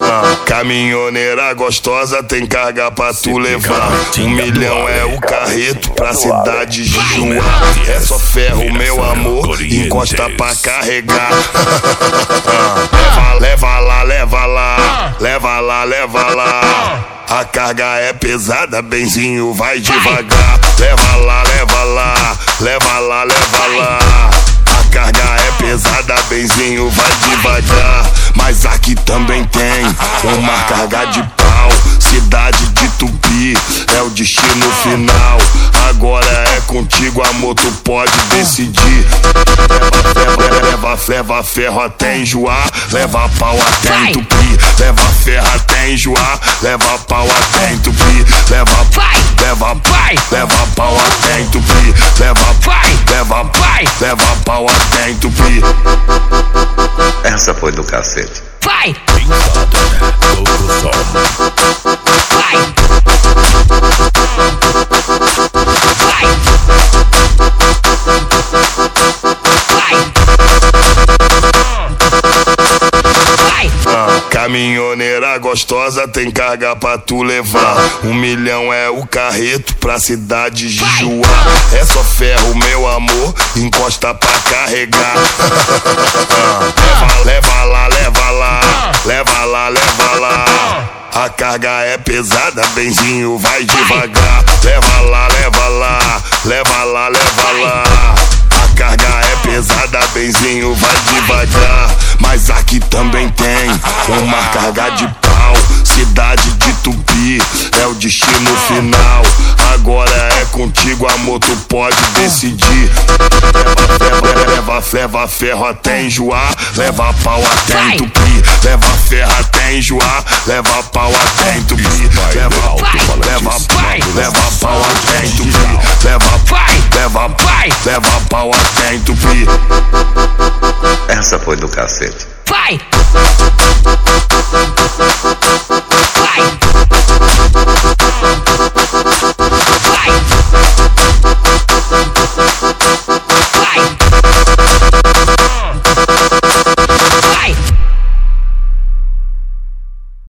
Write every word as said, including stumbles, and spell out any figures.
Caminhoneira gostosa tem carga pra tu levar. Um milhão é o carreto pra cidade de Juá. É só ferro, meu amor, encosta pra carregar. Leva, leva lá, leva lá, leva lá, leva lá. A carga é pesada, benzinho, vai devagar. Leva lá, leva lá, leva lá, leva lá. A carga é pesada, benzinho, vai devagar. Mas aqui também tem uma carga de pau. Cidade de Tupi é o destino final. Agora é contigo, amor, tu pode decidir. Leva, leva, leva ferro até enjoar. Leva pau até entupir. Leva ferro até enjoar. Leva pau até entupir. Leva, leva, leva pau até entupir. Leva, leva, leva pau até entupir. Essa foi do cacete. Vai! Caminhoneira gostosa tem carga pra tu levar. Um milhão é o carreto pra cidade de Juá. É só ferro, meu amor, encosta pra carregar. Leva, leva lá, leva lá, leva lá, leva lá. A carga é pesada, benzinho, vai devagar. Leva lá, leva lá, leva lá, leva lá. A carga é pesada, benzinho, vai devagar. Mas aqui também tem uma carga de pau. Cidade de Tupi é o destino final. Agora é contigo, amor, tu pode decidir. Leva, leva, leva ferro até enjoar. Leva pau até entupir. Leva ferro até enjoar. Leva pau até entupir. Leva, leva, leva pau até entupir. Leva, leva, leva pau até entupir. Essa foi do cacete. Vai!